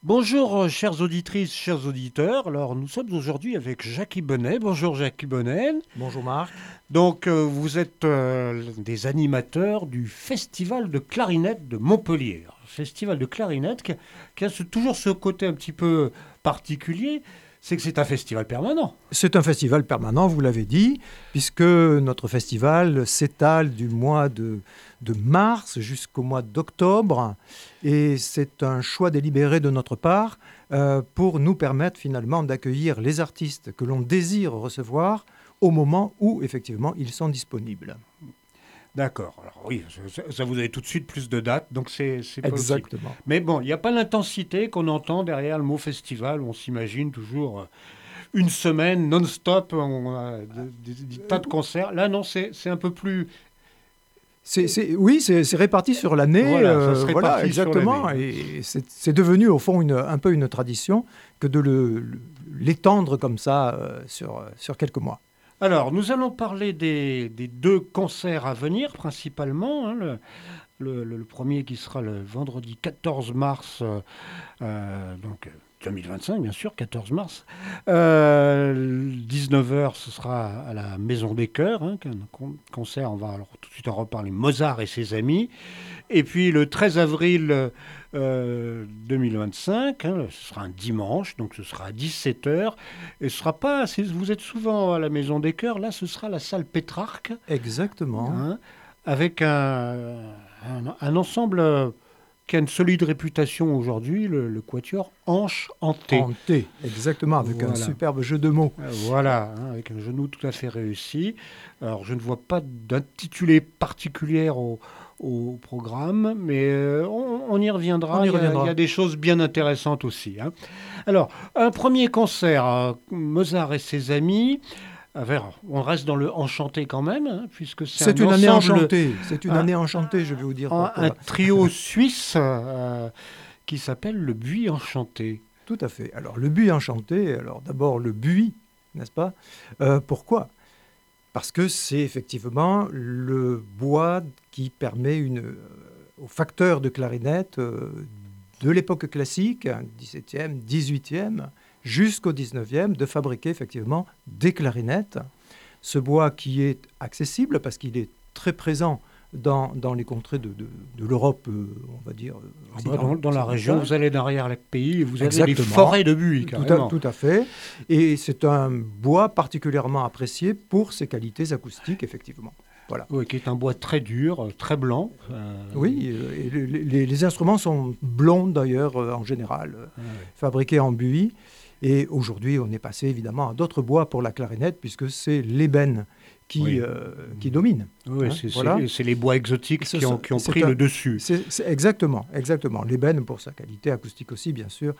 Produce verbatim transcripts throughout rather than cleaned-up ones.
Bonjour, euh, chères auditrices, chers auditeurs. Alors, nous sommes aujourd'hui avec Jackie Bonnet. Bonjour, Jackie Bonnet. Bonjour Marc. Donc, euh, vous êtes euh, des animateurs du Festival de clarinette de Montpellier. Alors, Festival de clarinette qui a, qui a ce- toujours ce côté un petit peu particulier, c'est que c'est un festival permanent. C'est un festival permanent, vous l'avez dit, puisque notre festival s'étale du mois de, de mars jusqu'au mois d'octobre. Et c'est un choix délibéré de notre part euh, pour nous permettre finalement d'accueillir les artistes que l'on désire recevoir au moment où effectivement ils sont disponibles. D'accord. Alors oui, ça, ça vous avez tout de suite plus de dates, donc c'est c'est possible. Exactement. Mais bon, il n'y a pas l'intensité qu'on entend derrière le mot festival. On s'imagine toujours euh, une semaine non-stop, on a des, des- des tas de concerts. Là, non, c'est c'est un peu plus. C'est, c'est- oui, c'est, c'est réparti sur l'année, Voilà, ça euh, se voilà, répartit sur l'année, exactement. hein. Et c'est, c'est devenu au fond une- un peu une tradition que de le, le- l'étendre comme ça euh, sur, sur quelques mois. Alors, nous allons parler des, des deux concerts à venir, principalement, hein. le, le- le- le premier qui sera le vendredi quatorze mars, euh, euh, donc euh, deux mille vingt-cinq, bien sûr, quatorze mars. Euh, dix-neuf heures, ce sera à la Maison des Chœurs, hein, qu'un con- concert, on va alors tout de suite en reparler, Mozart et ses amis. Et puis le treize avril euh, deux mille vingt-cinq, hein, ce sera un dimanche, donc ce sera à dix-sept heures. Et ce sera pas, si vous êtes souvent à la Maison des Chœurs, là ce sera la salle Pétrarque, Exactement. hein, avec un, un- un ensemble euh, qui a une solide réputation aujourd'hui, le, le quatuor Hanche Hantée. En T, exactement, avec un Voilà. superbe jeu de mots. Euh, Voilà, hein, avec un genou tout à fait réussi. Alors, je ne vois pas d'intitulé particulier au, au programme, mais euh, on, on y On reviendra. y Il y a, il y a reviendra. des choses bien intéressantes aussi, hein. Alors, un premier concert, euh, Mozart et ses amis. Alors, on reste dans le enchanté quand même, hein, puisque c'est C'est un une année ensemble, enchantée. C'est une un, année enchantée, je vais vous dire un- un pourquoi. trio suisse euh, qui s'appelle le Buis Enchanté. Tout à fait. Alors, le buis enchanté, alors d'abord le buis, n'est-ce pas? Euh, pourquoi? Parce que c'est effectivement le bois qui permet une, euh, aux facteurs de clarinette euh, de l'époque classique, hein, dix-septième, dix-huitième, jusqu'au dix-neuvième, de fabriquer effectivement des clarinettes. Ce bois qui est accessible parce qu'il est très présent dans, dans les contrées de, de- de l'Europe, euh, on va dire, euh, Ah bah, dans, occident- dans la région, occidentale. vous allez derrière le pays, et vous avez des Exactement. forêts de buis, Tout à, carrément. tout à fait. Et c'est un bois particulièrement apprécié pour ses qualités acoustiques, effectivement. Voilà. Oui, qui est un bois très dur, euh, très blanc. euh, Oui, euh, et les, les- les instruments sont blonds d'ailleurs euh, en général, euh, ouais. fabriqués en buis. Et aujourd'hui, on est passé évidemment à d'autres bois pour la clarinette, puisque c'est l'ébène qui, Oui. euh, qui domine. Oui, Hein, c'est c'est- voilà. c'est les bois exotiques Ce qui ont, sont- qui ont c'est pris un- le dessus. C'est c'est exactement, exactement. L'ébène pour sa qualité acoustique aussi, bien sûr,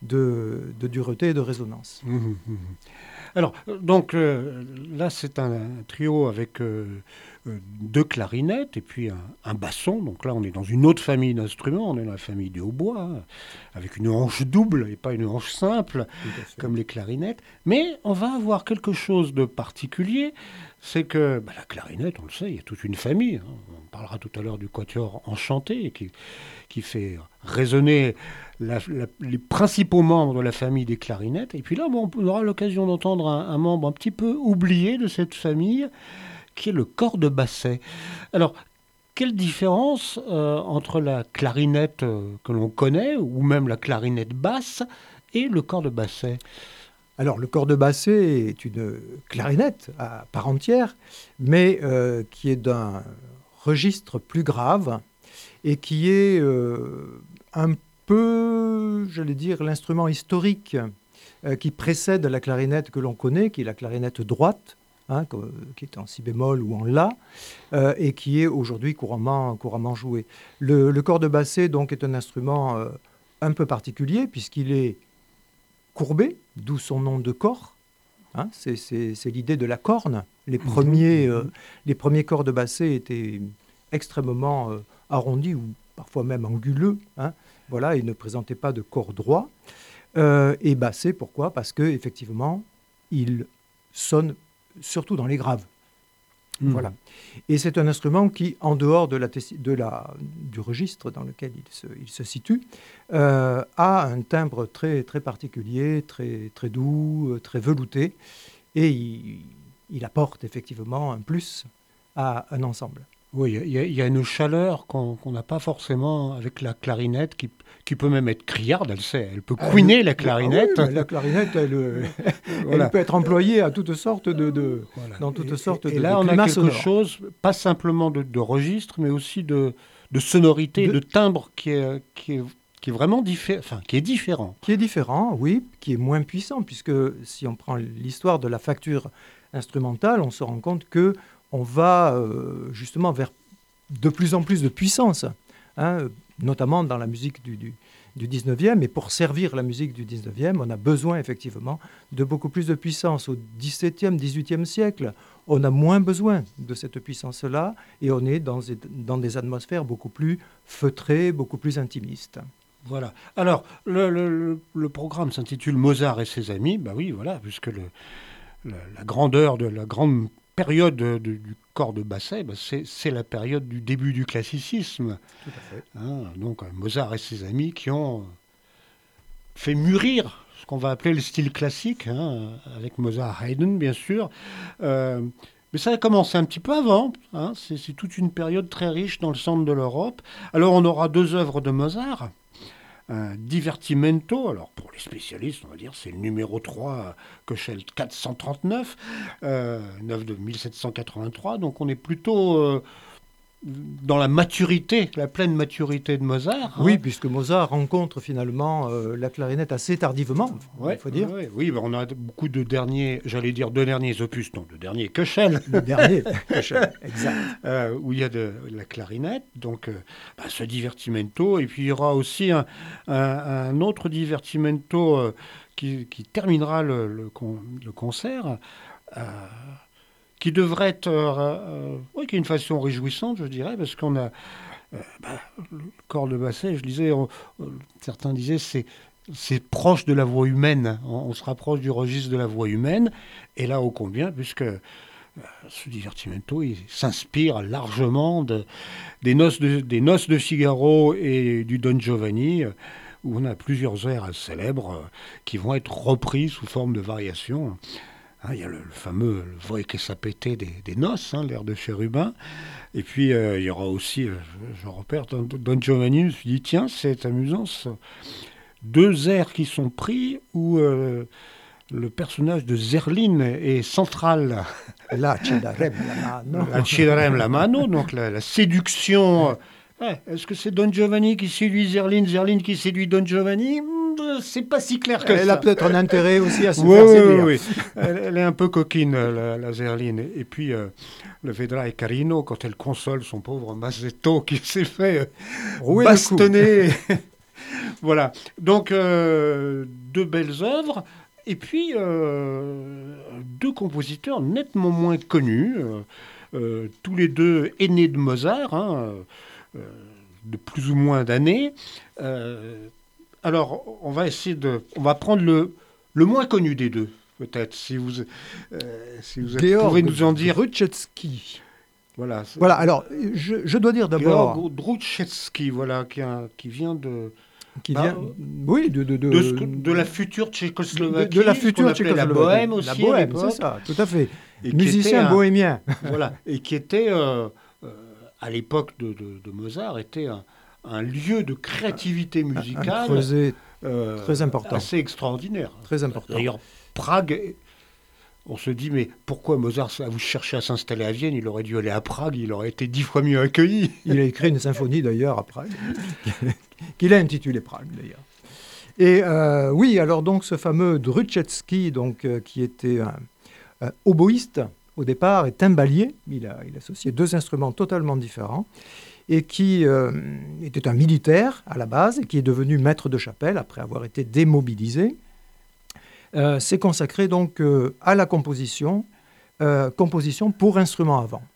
de, de dureté et de résonance. Mhm, mhm. Alors, euh, donc euh, là, c'est un, un trio avec euh, euh, deux clarinettes et puis un, un basson. Donc là, on est dans une autre famille d'instruments. On est dans la famille du hautbois, hein, avec une hanche double et pas une hanche simple, Tout à fait. comme les clarinettes. Mais on va avoir quelque chose de particulier. C'est que bah, la clarinette, on le sait, il y a toute une famille, hein. On parlera tout à l'heure du quatuor enchanté qui, qui fait résonner la- la- les principaux membres de la famille des clarinettes. Et puis là, bon, on aura l'occasion d'entendre un, un membre un petit peu oublié de cette famille, qui est le corps de basset. Alors, quelle différence euh, entre la clarinette euh, que l'on connaît, ou même la clarinette basse, et le corps de basset? Alors, le corps de basset est une clarinette à part entière, mais euh, qui est d'un registre plus grave et qui est euh, un peu, j'allais dire, l'instrument historique euh, qui précède la clarinette que l'on connaît, qui est la clarinette droite, hein, que- qui est en si bémol ou en la, euh, et qui est aujourd'hui couramment, couramment joué. Le, le corps de basset, donc, est un instrument euh, un peu particulier, puisqu'il est courbé, d'où son nom de corps. Hein, c'est c'est- c'est l'idée de la corne. Les premiers, euh, les premiers corps de basset étaient extrêmement euh, arrondis ou parfois même anguleux. Hein, voilà, ils ne présentaient pas de corps droit. Euh, et basset, pourquoi? Parce que effectivement, il sonne surtout dans les graves. Mmh. Voilà. Et c'est un instrument qui, en dehors de la tessi- de la, du registre dans lequel il se, il se situe, euh, a un timbre très, très particulier, très, très doux, très velouté, et il, il apporte effectivement un plus à un ensemble. Oui, il y, y, y a une chaleur qu'on qu'on n'a pas forcément avec la clarinette, qui, qui peut même être criarde, elle sait, elle peut couiner euh, la clarinette. Ah oui, la clarinette, elle, voilà. Elle peut être employée à toutes sortes de, de voilà. dans toutes et, sortes et, de et là, de on a quelque sonores. chose, pas simplement de, de registre, mais aussi de, de sonorité, de, de timbre qui est, qui est, qui est vraiment diffé- enfin, qui est différent. Qui est différent, oui, qui est moins puissant, puisque si on prend l'histoire de la facture instrumentale, on se rend compte que on va euh, justement vers de plus en plus de puissance, hein, notamment dans la musique du, du, du dix-neuvième. Et pour servir la musique du dix-neuvième, on a besoin effectivement de beaucoup plus de puissance. Au dix-septième, dix-huitième siècle, on a moins besoin de cette puissance-là et on est dans, dans des atmosphères beaucoup plus feutrées, beaucoup plus intimistes. Voilà. Alors, le, le, le programme s'intitule Mozart et ses amis. Ben oui, voilà, puisque le, le, la grandeur de la grande période de, de, du corps de basset, ben c'est, c'est la période du début du classicisme. Tout à fait. Hein, donc Mozart et ses amis qui ont fait mûrir ce qu'on va appeler le style classique, hein, avec Mozart, Haydn bien sûr. Euh, mais ça a commencé un petit peu avant. Hein, c'est, c'est toute une période très riche dans le centre de l'Europe. Alors on aura deux œuvres de Mozart. Un Divertimento, alors pour les spécialistes, on va dire, c'est le numéro trois, Köchel quatre cent trente-neuf, euh, une œuvre de mille sept cent quatre-vingt-trois, donc on est plutôt euh, dans la maturité, la pleine maturité de Mozart. Oui, hein. Puisque Mozart rencontre finalement euh, la clarinette assez tardivement, ouais, il faut dire. Ouais, oui, ben on a beaucoup de derniers, j'allais dire deux derniers opus, non, de derniers Köchel. Le dernier, Köchel, exact. Euh, où il y a de, de la clarinette, donc euh, ben, ce Divertimento, et puis il y aura aussi un, un, un autre Divertimento euh, qui, qui terminera le, le, con, le concert, euh, qui devrait être, euh, euh, oui, qui est une façon réjouissante, je dirais, parce qu'on a euh, ben, le corps de basset, je disais, on, on, certains disaient, c'est c'est proche de la voix humaine, on, on se rapproche du registre de la voix humaine, et là, ô combien, puisque ce Divertimento, il s'inspire largement de, des, noces de, des Noces de Figaro et du Don Giovanni, où on a plusieurs airs célèbres qui vont être repris sous forme de variations. Hein, il y a le, le fameux le Voi che sapete des, des Noces, hein, l'air de Chérubin. Et puis, euh, il y aura aussi, euh, je, je repère, Don, Don Giovanni, je me suis dit, tiens, c'est amusant, ça. Deux airs qui sont pris où euh, le personnage de Zerlin est central. La Cedarem la mano. La Cedarem la mano, donc la, la séduction. Ouais, est-ce que c'est Don Giovanni qui séduit Zerlin, Zerlin qui séduit Don Giovanni? C'est pas si clair que elle ça. Elle a peut-être un intérêt aussi à se oui, faire oui, séduire. Oui, oui. Elle, elle est un peu coquine, la, la Zerlin. Et puis, euh, le Vedra et Carino, quand elle console son pauvre Mazzetto qui s'est fait euh, bastonner. Voilà. Donc, euh, deux belles œuvres. Et puis, euh, deux compositeurs nettement moins connus, euh, euh, tous les deux aînés de Mozart, hein, euh, de plus ou moins d'années. Euh, alors, on va essayer de... On va prendre le, le moins connu des deux, peut-être, si vous, euh, si vous Georg pouvez nous en dire... Druchetsky. Voilà. Voilà, alors, je, je dois dire d'abord... Georg Druchetsky, voilà, qui, a, qui vient de... Qui vient, bah, oui, de, de, de, de, ce, de la future Tchécoslovaquie, de, de la future Tchécoslovaquie, la Bohème aussi, la Bohème, c'est ça, tout à fait. Et musicien un, bohémien. Voilà, et qui était, euh, euh, à l'époque de, de, de Mozart, était un, un lieu de créativité musicale un, un creuset euh, très important, assez extraordinaire. Très important. D'ailleurs, Prague. On se dit, mais pourquoi Mozart a vous cherché à s'installer à Vienne? Il aurait dû aller à Prague, il aurait été dix fois mieux accueilli. Il a écrit une symphonie d'ailleurs à Prague, qu'il a intitulée Prague d'ailleurs. Et euh, oui, alors donc ce fameux Druchetsky, donc, euh, qui était un, un oboïste au départ et timbalier, il a, il associait deux instruments totalement différents, et qui euh, était un militaire à la base, et qui est devenu maître de chapelle après avoir été démobilisé. Euh, s'est consacré donc euh, à la composition, euh, composition pour instruments à vent.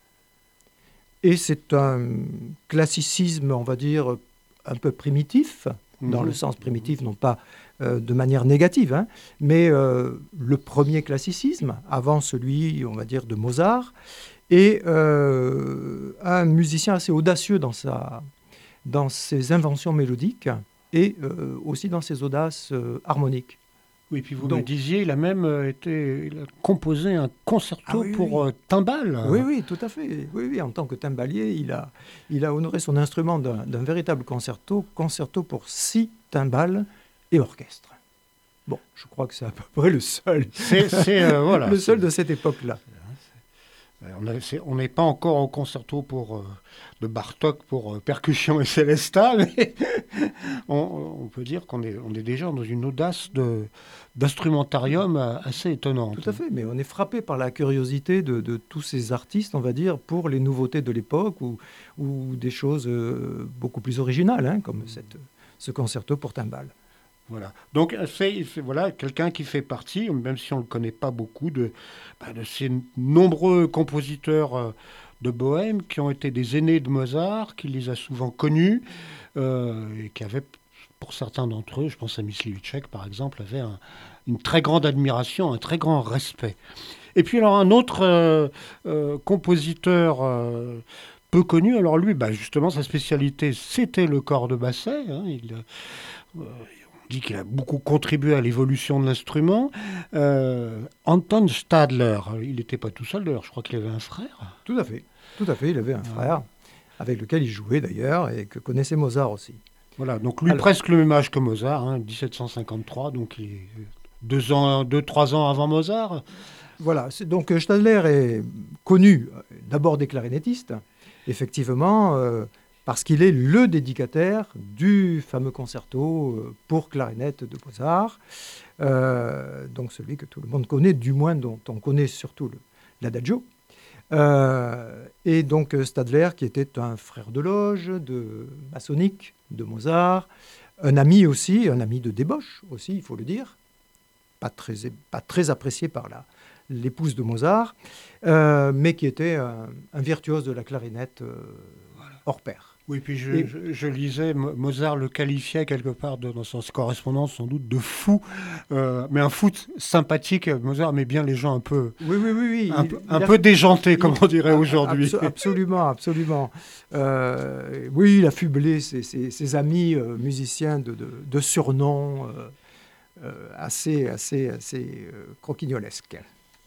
Et c'est un classicisme, on va dire, un peu primitif, mmh. dans le sens primitif, non pas euh, de manière négative, hein, mais euh, le premier classicisme, avant celui, on va dire, de Mozart, et euh, un musicien assez audacieux dans, sa, dans ses inventions mélodiques et euh, aussi dans ses audaces euh, harmoniques. Oui, puis vous Donc, me disiez, il a même euh, été, il a composé un concerto ah oui, pour oui. euh, timbales. Oui, oui, tout à fait. Oui, oui, en tant que timbalier, il a, il a honoré son instrument d'un, d'un véritable concerto, concerto pour six timbales et orchestre. Bon, je crois que c'est à peu près le seul, C'est, c'est, euh, voilà, le seul c'est- de cette époque-là. Euh, On a- c'est- on n'est pas encore au concerto pour, euh, de Bartók pour euh, percussion et célesta, mais on, on peut dire qu'on est, on est déjà dans une audace de, d'instrumentarium euh, assez étonnante. Tout à fait, mais on est frappé par la curiosité de, de tous ces artistes, on va dire, pour les nouveautés de l'époque ou, ou des choses euh, beaucoup plus originales, hein, comme cette, ce concerto pour timbales. Voilà. Donc euh, c'est, c'est, voilà, quelqu'un qui fait partie, même si on ne le connaît pas beaucoup, de, bah, de ces nombreux compositeurs euh, de Bohème qui ont été des aînés de Mozart, qui les a souvent connus, euh, et qui avaient, pour certains d'entre eux, je pense à Mysliwicz par exemple, avait un- une très grande admiration, un très grand respect. Et puis alors un autre euh, euh, compositeur euh, peu connu, alors lui, bah, justement, sa spécialité, c'était le corps de basset. Hein, il, euh, on dit qu'il a beaucoup contribué à l'évolution de l'instrument. Euh, Anton Stadler, il n'était pas tout seul d'ailleurs, je crois qu'il avait un frère. Tout à fait, tout à fait. Il avait un frère avec lequel il jouait d'ailleurs et que connaissait Mozart aussi. Voilà, donc lui Alors, presque le même âge que Mozart, hein, dix-sept cent cinquante-trois, donc il est deux ans, deux, trois ans avant Mozart. voilà, c'est- donc euh, Stadler est connu euh, d'abord des clarinettistes, effectivement, euh, parce qu'il est le dédicataire du fameux concerto euh, pour clarinette de Mozart, euh, donc celui que tout le monde connaît, du moins dont on connaît surtout le- l'adagio. Euh, et donc euh, Stadler, qui était un frère de loge, de maçonnique, de Mozart, un ami aussi, un ami de débauche aussi, il faut le dire, pas très, pas très apprécié par la, l'épouse de Mozart, euh, mais qui était un, un virtuose de la clarinette euh, hors pair. Oui, puis je, Et je- je lisais, Mo- Mozart le qualifiait quelque part de- dans son correspondance sans doute de fou, euh, mais un fou t- sympathique. Mozart aimait bien les gens un peu, oui, oui, oui, oui, un, il, peu- il un a- peu déjantés, comme il- on dirait a- aujourd'hui. abso- absolument, absolument. Euh, oui, il a fublé ses, ses- ses amis euh, musiciens de, de, de surnoms euh, euh, assez, assez, assez euh, croquignolesques.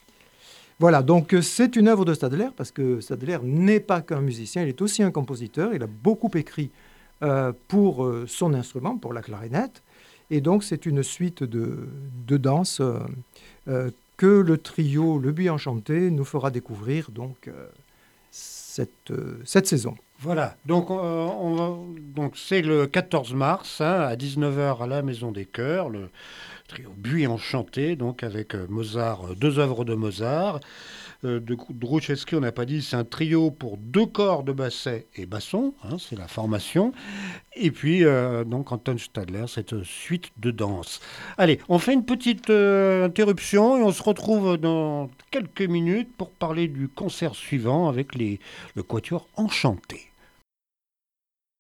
Voilà, donc euh, c'est une œuvre de Stadler, parce que Stadler n'est pas qu'un musicien, il est aussi un compositeur, il a beaucoup écrit euh, pour euh, son instrument, pour la clarinette, et donc c'est une suite de, de danses euh, euh, que le trio Le Buis Enchanté nous fera découvrir donc, euh, cette, euh, cette saison. Voilà, donc, euh, on va- donc c'est le quatorze mars, hein, à dix-neuf heures à la Maison des Chœurs, le trio Buis Enchanté, donc avec euh, Mozart, euh, deux œuvres de Mozart. Euh, de Drouchevski, on n'a pas dit, c'est un trio pour deux corps de basset et basson, hein, c'est la formation. Et puis, euh, donc, Anton Stadler, cette suite de danse. Allez, on fait une petite euh, interruption et on se retrouve dans quelques minutes pour parler du concert suivant avec les, le Quatuor Enchanté.